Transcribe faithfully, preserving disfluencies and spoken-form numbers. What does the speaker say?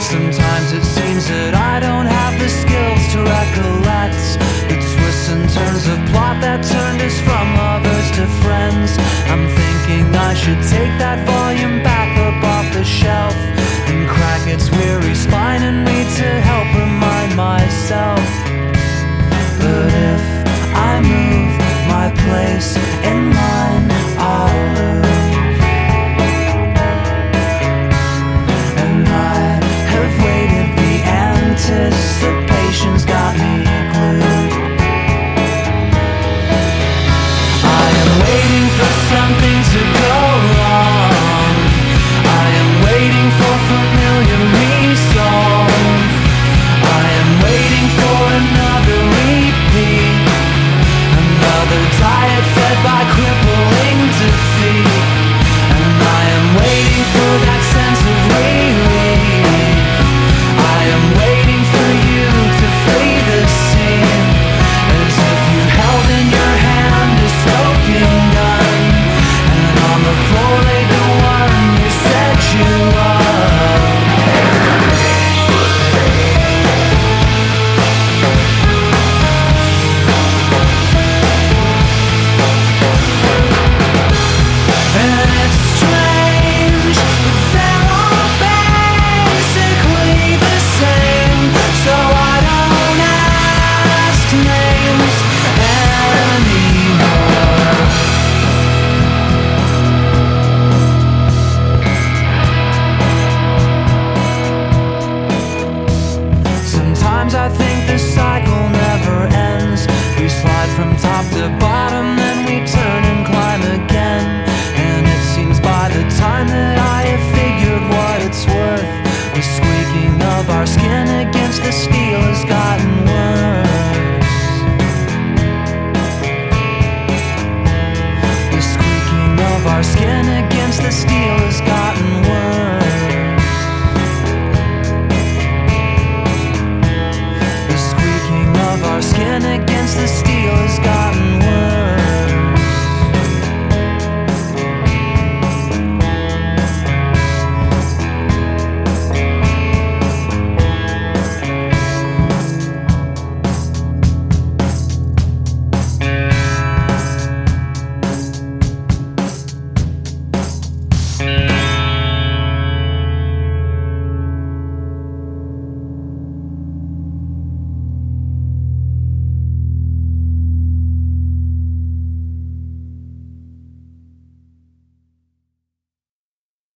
Sometimes it seems that I don't have the skills to recollect the twists and turns of plot that turned us from lovers to friends. I'm thinking I should take that volume back up off the shelf and crack its weary spine and read to help remind myself. But if I move my place in line, I'll lose. And I have waited, the anticipation's got me glued. I am waiting for something to go wrong. I am waiting for familiar resolve. I am waiting for another repeat, another diet fed by crippling defeat. And I am waiting for that sense of relief. I am waiting for you to flee the scene, as if you held in your hand a smoking gun, and on the floor lay the one you said you loved. And it's strange, but they're all basically the same, so I don't ask names anymore. Sometimes I think the cycle never ends. We slide from top to bottom, then we turn and climb again. And it seems by the time that I have figured what it's worth, the squeaking of our skin against the steel has gotten worse. The squeaking of our skin against the steel has gotten worse.